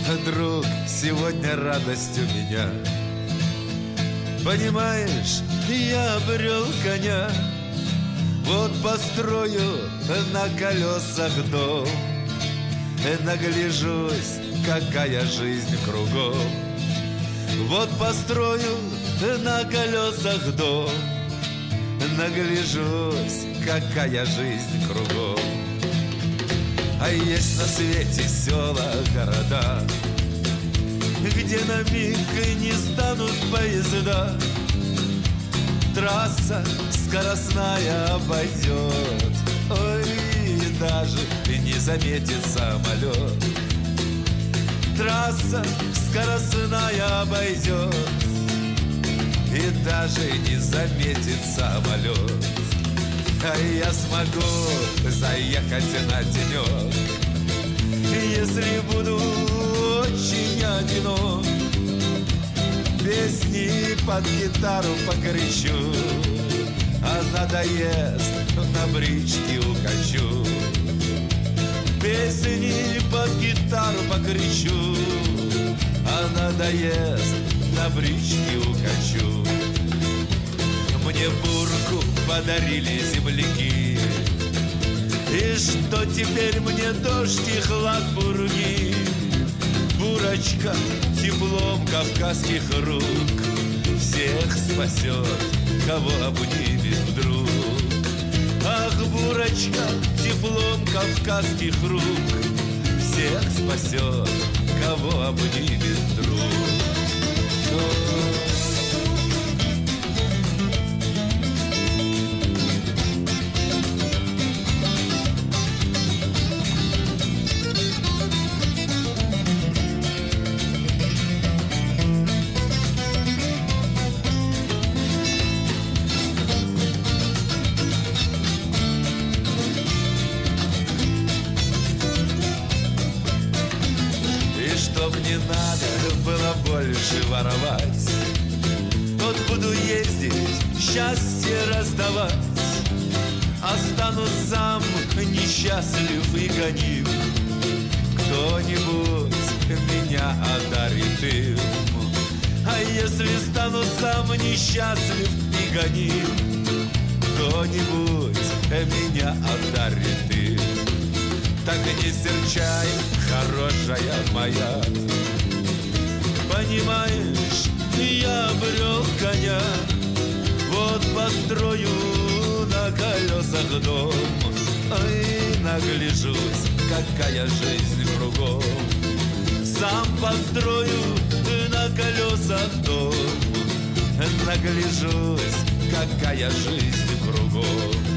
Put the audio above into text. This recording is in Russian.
Друг, сегодня радость у меня. Понимаешь, я обрел коня. Вот построю на колесах дом, нагляжусь, какая жизнь кругом. Вот построю на колесах дом, нагляжусь, какая жизнь кругом. А есть на свете села, города, где на миг не станут поезда. Трасса скоростная обойдет, ой, даже не заметит самолет. Трасса скоростная обойдет, и даже не заметит самолет. А я смогу заехать на денек, если буду очень одинок. Песни под гитару покричу, а надоест, на бричке укачу. Песни под гитару покричу, а надоест, на бричке укачу. Мне бурку подарили земляки, и что теперь мне дождь и хлад бурги. Бурочка теплом кавказских рук всех спасет, кого обнимет вдруг. Ах, бурочка теплом кавказских рук всех спасет, кого обнимет вдруг. Чтоб не надо было больше воровать, вот буду ездить, счастье раздавать. Останусь сам несчастлив и гоним, кто-нибудь меня одарит им. А если стану сам несчастлив и гоним, кто-нибудь меня одарит им. Так и не серчай, хорошая моя, понимаешь, я обрел коня. Вот построю на колесах дом, ой, нагляжусь, какая жизнь кругом. Сам построю на колесах дом, нагляжусь, какая жизнь кругом.